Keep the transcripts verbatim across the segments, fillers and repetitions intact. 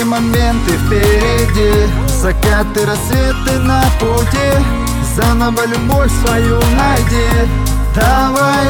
моменты впереди, закаты, рассветы на пути. Заново любовь свою найди, давай,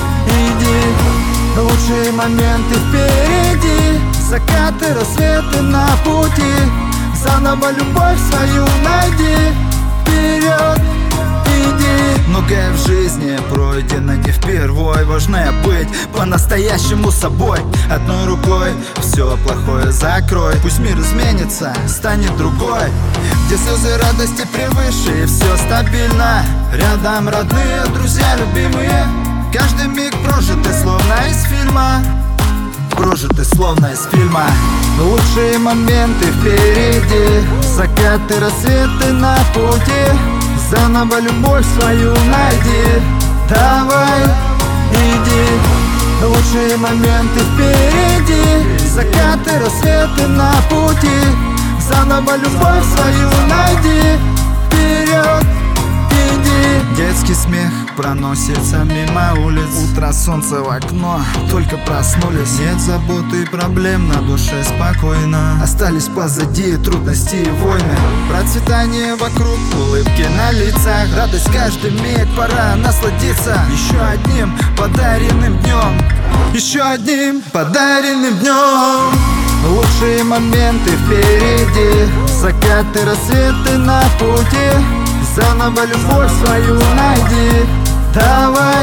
иди. Лучшие моменты впереди, закаты, рассветы на пути. Заново любовь свою найди, вперед, иди. Многое в жизни пройдено не впервой. Важнее быть по-настоящему собой. Одной рукой все плохое закрой. Пусть мир изменится, станет другой, где слезы радости превыше и все стабильно. Рядом родные, друзья, любимые. Каждый миг прожитый словно из фильма, прожитый словно из фильма. Лучшие моменты впереди, закаты, рассветы на пути. Заново любовь свою найди, давай, иди. Лучшие моменты впереди, закаты, рассветы на пути. Заново любовь свою найди, вперед, иди. Детский смех проносится мимо улиц. Утро, солнце в окно, только проснулись. Нет забот и проблем, на душе спокойно. Остались позади трудности и войны. Процветание вокруг, улыбки на лицах. Радость каждый миг, пора насладиться еще одним подаренным днем, еще одним подаренным днем. Лучшие моменты впереди, закаты, рассветы на пути. Заново любовь свою найди, давай,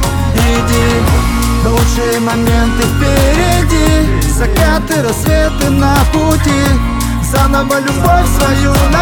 иди. Лучшие моменты впереди, закаты, рассветы на пути. Заново любовь свою найди.